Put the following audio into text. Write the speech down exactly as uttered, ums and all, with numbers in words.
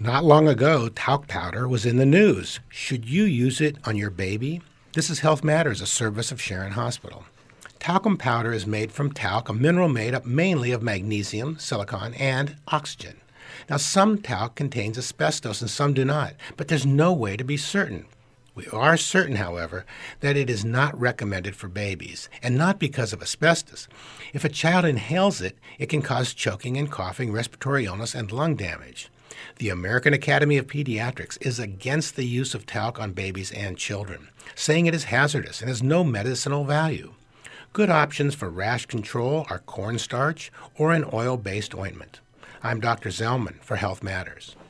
Not long ago, talc powder was in the news. Should you use it on your baby? This is Health Matters, a service of Sharon Hospital. Talcum powder is made from talc, a mineral made up mainly of magnesium, silicon, and oxygen. Now, some talc contains asbestos and some do not, but there's no way to be certain. We are certain, however, that it is not recommended for babies, and not because of asbestos. If a child inhales it, it can cause choking and coughing, respiratory illness, and lung damage. The American Academy of Pediatrics is against the use of talc on babies and children, saying it is hazardous and has no medicinal value. Good options for rash control are cornstarch or an oil-based ointment. I'm Doctor Zellman for Health Matters.